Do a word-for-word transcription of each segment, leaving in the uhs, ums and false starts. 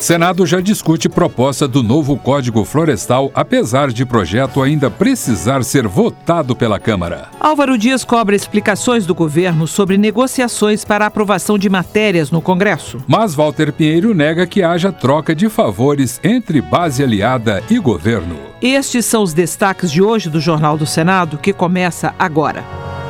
Senado já discute proposta do novo Código Florestal, apesar de projeto ainda precisar ser votado pela Câmara. Álvaro Dias cobra explicações do governo sobre negociações para a aprovação de matérias no Congresso. Mas Walter Pinheiro nega que haja troca de favores entre base aliada e governo. Estes são os destaques de hoje do Jornal do Senado, que começa agora.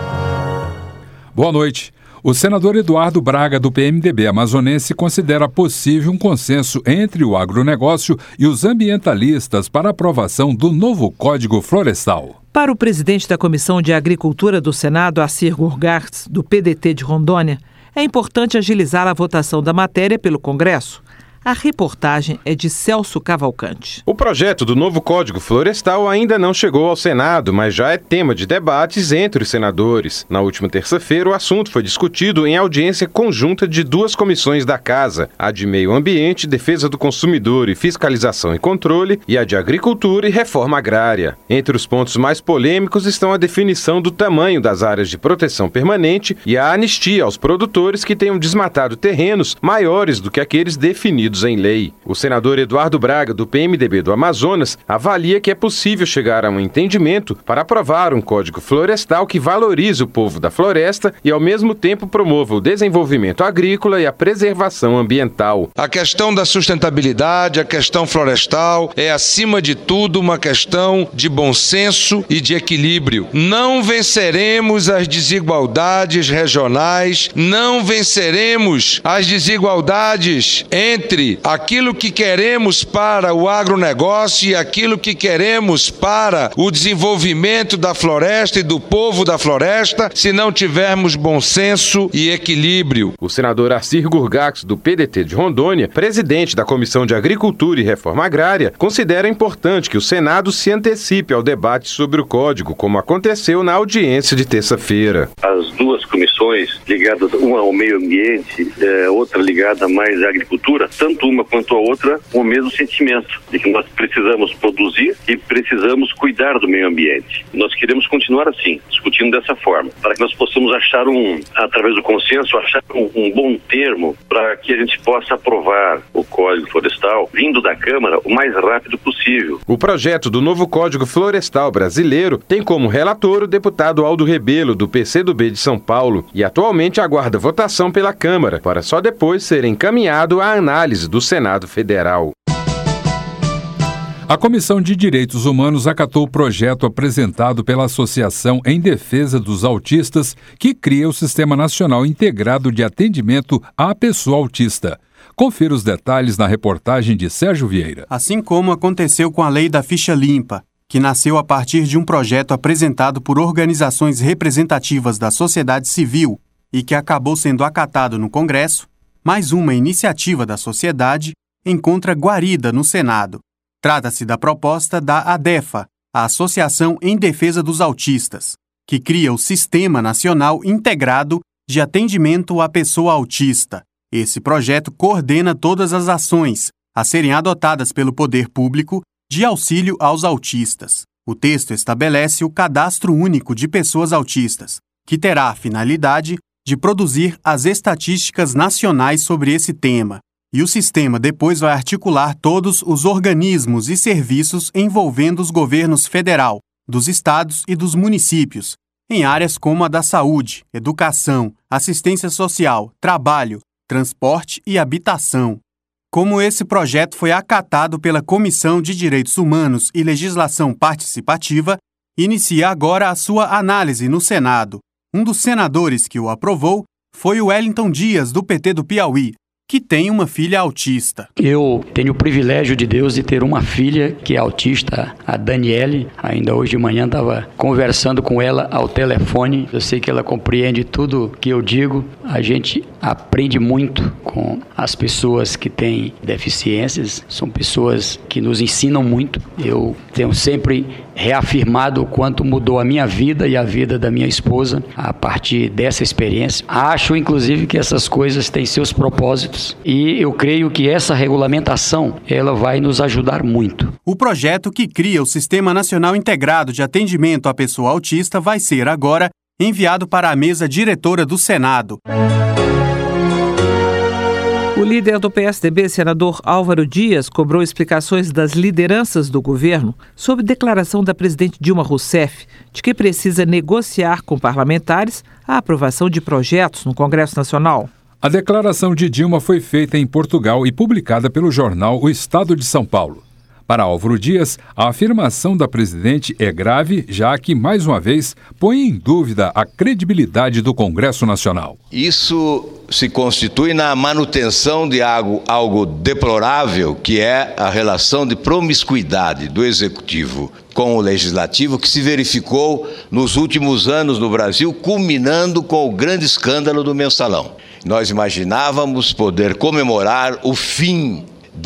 Boa noite. O senador Eduardo Braga, do P M D B amazonense, considera possível um consenso entre o agronegócio e os ambientalistas para aprovação do novo Código Florestal. Para o presidente da Comissão de Agricultura do Senado, Assir Gurgartz, do P D T de Rondônia, é importante agilizar a votação da matéria pelo Congresso. A reportagem é de Celso Cavalcante. O projeto do novo Código Florestal ainda não chegou ao Senado, mas já é tema de debates entre os senadores. Na última terça-feira, o assunto foi discutido em audiência conjunta de duas comissões da Casa, a de Meio Ambiente, Defesa do Consumidor e Fiscalização e Controle, e a de Agricultura e Reforma Agrária. Entre os pontos mais polêmicos estão a definição do tamanho das áreas de proteção permanente e a anistia aos produtores que tenham desmatado terrenos maiores do que aqueles definidos em lei. O senador Eduardo Braga, do P M D B do Amazonas, avalia que é possível chegar a um entendimento para aprovar um código florestal que valorize o povo da floresta e, ao mesmo tempo, promova o desenvolvimento agrícola e a preservação ambiental. A questão da sustentabilidade, a questão florestal, é, acima de tudo, uma questão de bom senso e de equilíbrio. Não venceremos as desigualdades regionais, não venceremos as desigualdades entre aquilo que queremos para o agronegócio e aquilo que queremos para o desenvolvimento da floresta e do povo da floresta, se não tivermos bom senso e equilíbrio. O senador Assir Gurgartz, do P D T de Rondônia, presidente da Comissão de Agricultura e Reforma Agrária, considera importante que o Senado se antecipe ao debate sobre o código, como aconteceu na audiência de terça-feira. As duas comissões, ligadas uma ao meio ambiente, é, outra ligada mais à agricultura, tanto uma quanto a outra com o mesmo sentimento de que nós precisamos produzir e precisamos cuidar do meio ambiente. Nós queremos continuar assim, discutindo dessa forma, para que nós possamos achar um, através do consenso, achar um, um bom termo para que a gente possa aprovar o Código Florestal vindo da Câmara o mais rápido possível. O projeto do novo Código Florestal brasileiro tem como relator o deputado Aldo Rebelo, do P C do B de São Paulo, e atualmente aguarda votação pela Câmara, para só depois ser encaminhado à análise do Senado Federal. A Comissão de Direitos Humanos acatou o projeto apresentado pela Associação em Defesa dos Autistas, que cria o Sistema Nacional Integrado de Atendimento à Pessoa Autista. Confira os detalhes na reportagem de Sérgio Vieira. Assim como aconteceu com a Lei da Ficha Limpa, que nasceu a partir de um projeto apresentado por organizações representativas da sociedade civil e que acabou sendo acatado no Congresso, mais uma iniciativa da sociedade encontra guarida no Senado. Trata-se da proposta da ADEFA, a Associação em Defesa dos Autistas, que cria o Sistema Nacional Integrado de Atendimento à Pessoa Autista. Esse projeto coordena todas as ações a serem adotadas pelo poder público de auxílio aos autistas. O texto estabelece o Cadastro Único de Pessoas Autistas, que terá a finalidade de produzir as estatísticas nacionais sobre esse tema, e o sistema depois vai articular todos os organismos e serviços envolvendo os governos federal, dos estados e dos municípios, em áreas como a da saúde, educação, assistência social, trabalho, transporte e habitação. Como esse projeto foi acatado pela Comissão de Direitos Humanos e Legislação Participativa, inicia agora a sua análise no Senado. Um dos senadores que o aprovou foi o Wellington Dias, do P T do Piauí, que tem uma filha autista. Eu tenho o privilégio de Deus de ter uma filha que é autista, a Daniele. Ainda hoje de manhã estava conversando com ela ao telefone. Eu sei que ela compreende tudo que eu digo. A gente aprende muito com as pessoas que têm deficiências. São pessoas que nos ensinam muito. Eu tenho sempre reafirmado o quanto mudou a minha vida e a vida da minha esposa a partir dessa experiência. Acho, inclusive, que essas coisas têm seus propósitos e eu creio que essa regulamentação ela vai nos ajudar muito. O projeto que cria o Sistema Nacional Integrado de Atendimento à Pessoa Autista vai ser agora enviado para a mesa diretora do Senado. O O líder do P S D B, senador Álvaro Dias, cobrou explicações das lideranças do governo sobre declaração da presidente Dilma Rousseff de que precisa negociar com parlamentares a aprovação de projetos no Congresso Nacional. A declaração de Dilma foi feita em Portugal e publicada pelo jornal O Estado de São Paulo. Para Álvaro Dias, a afirmação da presidente é grave, já que, mais uma vez, põe em dúvida a credibilidade do Congresso Nacional. Isso se constitui na manutenção de algo, algo deplorável, que é a relação de promiscuidade do Executivo com o Legislativo, que se verificou nos últimos anos no Brasil, culminando com o grande escândalo do Mensalão. Nós imaginávamos poder comemorar o fim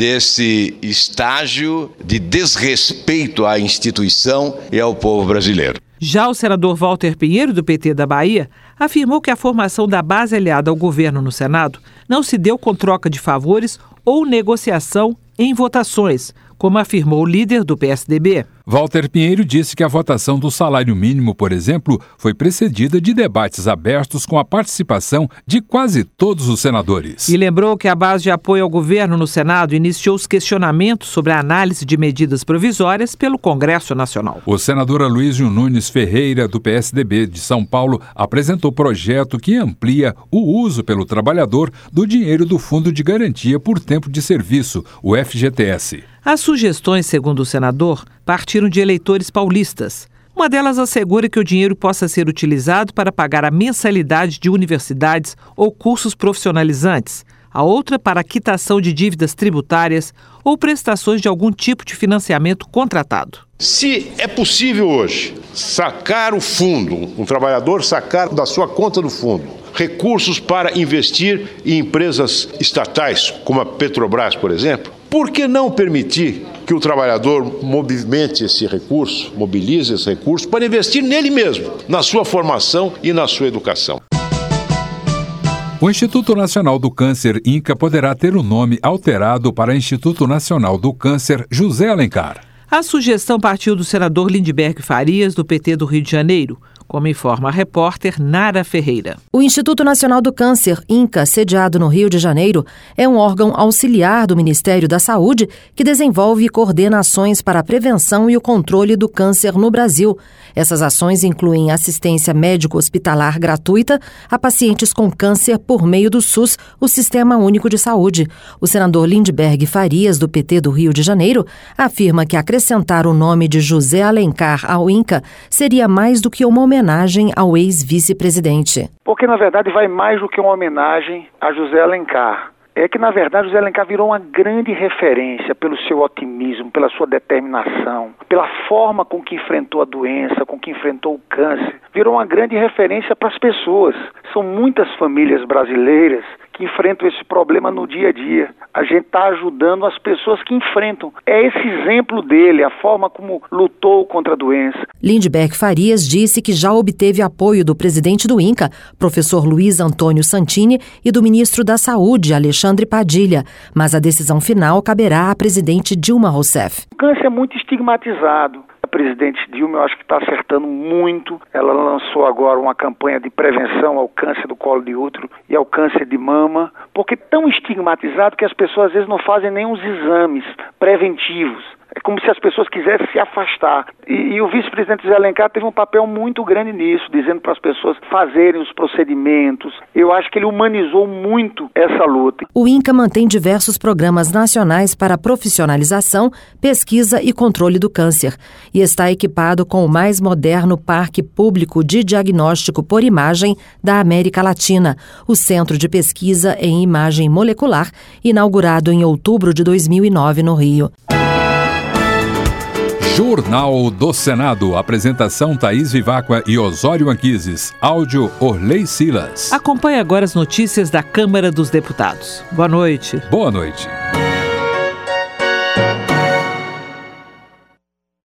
desse estágio de desrespeito à instituição e ao povo brasileiro. Já o senador Walter Pinheiro, do P T da Bahia, afirmou que a formação da base aliada ao governo no Senado não se deu com troca de favores ou negociação em votações, como afirmou o líder do P S D B. Walter Pinheiro disse que a votação do salário mínimo, por exemplo, foi precedida de debates abertos com a participação de quase todos os senadores. E lembrou que a base de apoio ao governo no Senado iniciou os questionamentos sobre a análise de medidas provisórias pelo Congresso Nacional. O senador Aloysio Nunes Ferreira, do P S D B de São Paulo, apresentou projeto que amplia o uso pelo trabalhador do dinheiro do Fundo de Garantia por Tempo de Serviço, o F G T S. As sugestões, segundo o senador, partiram de eleitores paulistas. Uma delas assegura que o dinheiro possa ser utilizado para pagar a mensalidade de universidades ou cursos profissionalizantes. A outra para a quitação de dívidas tributárias ou prestações de algum tipo de financiamento contratado. Se é possível hoje sacar o fundo, um trabalhador sacar da sua conta do fundo, recursos para investir em empresas estatais, como a Petrobras, por exemplo, por que não permitir que o trabalhador movimente esse recurso, mobilize esse recurso para investir nele mesmo, na sua formação e na sua educação? O Instituto Nacional do Câncer, INCA, poderá ter o nome alterado para Instituto Nacional do Câncer José Alencar. A sugestão partiu do senador Lindbergh Farias, do P T do Rio de Janeiro, como informa a repórter Nara Ferreira. O Instituto Nacional do Câncer, INCA, sediado no Rio de Janeiro, é um órgão auxiliar do Ministério da Saúde que desenvolve e coordena ações para a prevenção e o controle do câncer no Brasil. Essas ações incluem assistência médico-hospitalar gratuita a pacientes com câncer por meio do SUS, o Sistema Único de Saúde. O senador Lindbergh Farias, do P T do Rio de Janeiro, afirma que acrescentar o nome de José Alencar ao INCA seria mais do que uma homenagem ao ex-vice-presidente. Porque, na verdade, vai mais do que uma homenagem a José Alencar. É que, na verdade, José Alencar virou uma grande referência pelo seu otimismo, pela sua determinação, pela forma com que enfrentou a doença, com que enfrentou o câncer. Virou uma grande referência para as pessoas. São muitas famílias brasileiras que enfrentam esse problema no dia a dia. A gente está ajudando as pessoas que enfrentam. É esse exemplo dele, a forma como lutou contra a doença. Lindbergh Farias disse que já obteve apoio do presidente do INCA, professor Luiz Antônio Santini, e do ministro da Saúde, Alexandre Padilha, mas a decisão final caberá à presidente Dilma Rousseff. O câncer é muito estigmatizado. A presidente Dilma, eu acho que está acertando muito. Ela lançou agora uma campanha de prevenção ao câncer do colo de útero e ao câncer de mama, porque é tão estigmatizado que as pessoas às vezes não fazem nem os exames preventivos. É como se as pessoas quisessem se afastar. E, e o vice-presidente José Alencar teve um papel muito grande nisso, dizendo para as pessoas fazerem os procedimentos. Eu acho que ele humanizou muito essa luta. O INCA mantém diversos programas nacionais para profissionalização, pesquisa e controle do câncer e está equipado com o mais moderno parque público de diagnóstico por imagem da América Latina, o Centro de Pesquisa em Imagem Molecular, inaugurado em outubro de dois mil e nove no Rio. Jornal do Senado. Apresentação Thaís Viváqua e Osório Anquises. Áudio Orley Silas. Acompanhe agora as notícias da Câmara dos Deputados. Boa noite. Boa noite.